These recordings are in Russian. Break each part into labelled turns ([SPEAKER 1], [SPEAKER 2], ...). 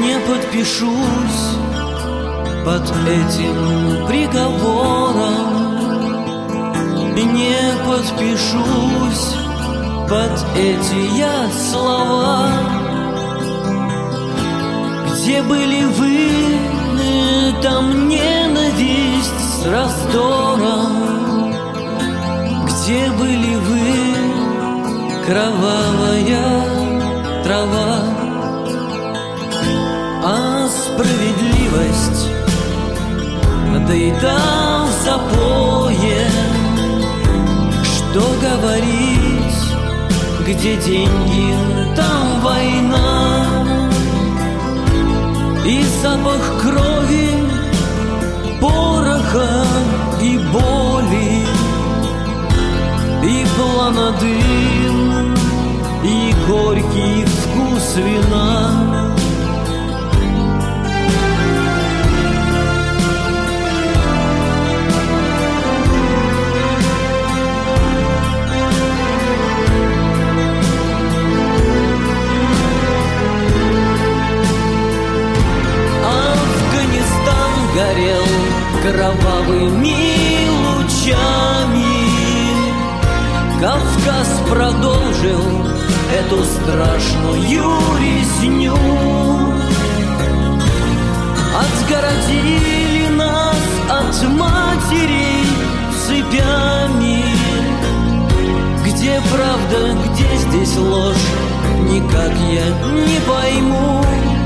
[SPEAKER 1] не подпишусь под этим приговором, не подпишусь под эти я слова. Где были вы, там ненависть с раздором. Где были вы, кровавая трава? А справедливость надоедал запоем. Что говорить, где деньги, там война. И запах крови, пороха и боли, и планодым, и горький вкус вина. Горел кровавыми лучами, Кавказ продолжил эту страшную резню. Отгородили нас от матерей цепями. Где правда, где здесь ложь, никак я не пойму.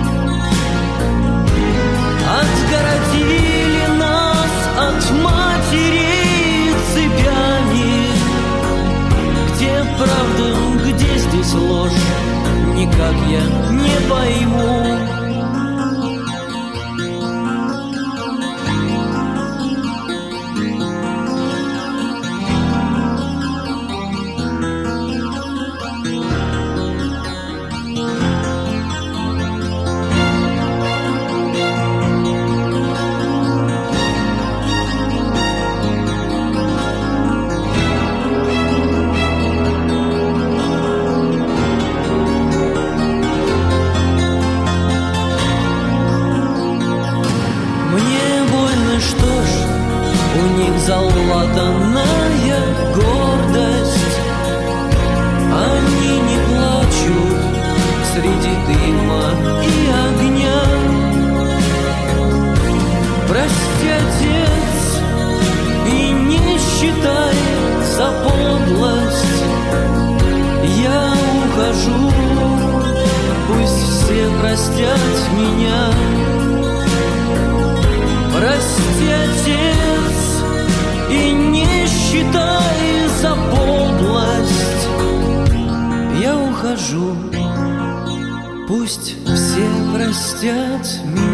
[SPEAKER 1] Отгородили нас от матерей цепями. Где правда, где здесь ложь, никак я не пойму. Залатанная гордость. Они не плачут среди дыма и огня. Прости, отец, и не считай за подлость. Я ухожу, пусть все простят меня. Прости, отец, и не считай за подлость. Я ухожу, пусть все простят меня.